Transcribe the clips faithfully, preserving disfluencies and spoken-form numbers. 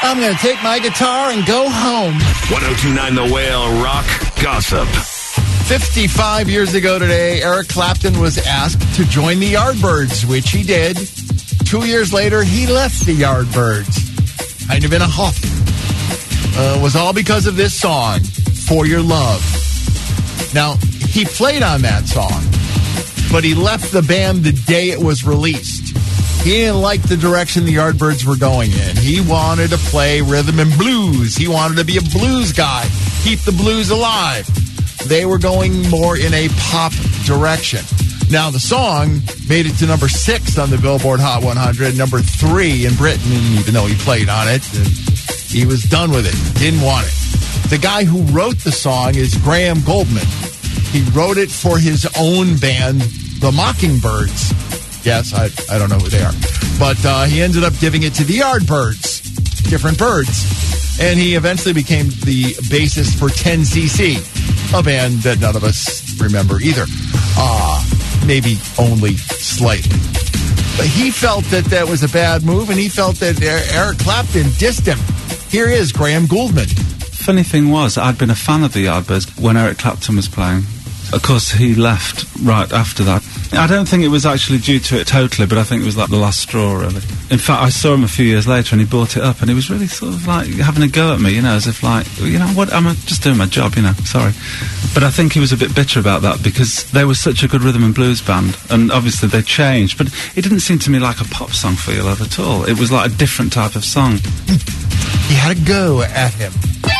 I'm going to take my guitar and go home. ten twenty-nine The Whale Rock Gossip. fifty-five years ago today, Eric Clapton was asked to join the Yardbirds, which he did. Two years later, he left the Yardbirds. Kind of in a huff. Uh, it was all because of this song, For Your Love. Now, he played on that song, but he left the band the day it was released. He didn't like the direction the Yardbirds were going in. He wanted to play rhythm and blues. He wanted to be a blues guy, keep the blues alive. They were going more in a pop direction. Now, the song made it to number six on the Billboard Hot one hundred, number three in Britain, and even though he played on it, he was done with it, didn't want it. The guy who wrote the song is Graham Goldman. He wrote it for his own band, the Mockingbirds. Yes, I I don't know who they are. But uh, he ended up giving it to the Yardbirds, different birds. And he eventually became the bassist for ten C C, a band that none of us remember either. Uh, maybe only slightly. But he felt that that was a bad move, and he felt that Eric Clapton dissed him. Here is Graham Goldman. Funny thing was, I'd been a fan of the Yardbirds when Eric Clapton was playing. Of course, he left right after that. I don't think it was actually due to it totally, but I think it was like the last straw, really. In fact, I saw him a few years later and he brought it up and he was really sort of like having a go at me, you know, as if like, you know, what, I'm just doing my job, you know, sorry. But I think he was a bit bitter about that because they were such a good rhythm and blues band and obviously they changed, but it didn't seem to me like a pop song for Your Love at all. It was like a different type of song. He had a go at him.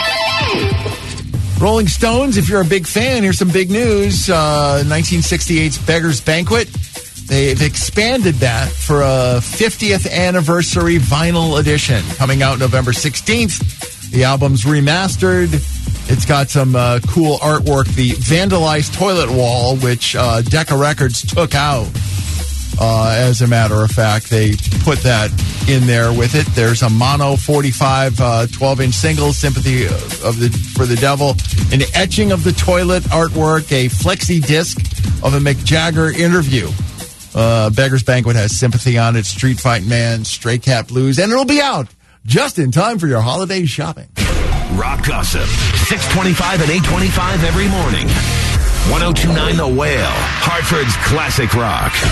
Rolling Stones, if you're a big fan, here's some big news. Uh, nineteen sixty-eight's Beggar's Banquet. They've expanded that for a fiftieth anniversary vinyl edition coming out November sixteenth. The album's remastered. It's got some uh, cool artwork. The vandalized toilet wall, which uh, Decca Records took out. Uh, as a matter of fact, they put that in there with it. There's a mono forty-five uh, twelve-inch single, Sympathy of the for the Devil, an etching of the toilet artwork, a flexi disc of a Mick Jagger interview. Uh, Beggar's Banquet has Sympathy on it, Street Fighting Man, Stray Cat Blues, and it'll be out just in time for your holiday shopping. Rock Gossip, six twenty-five and eight twenty-five every morning. ten twenty-nine The Whale, Hartford's classic rock.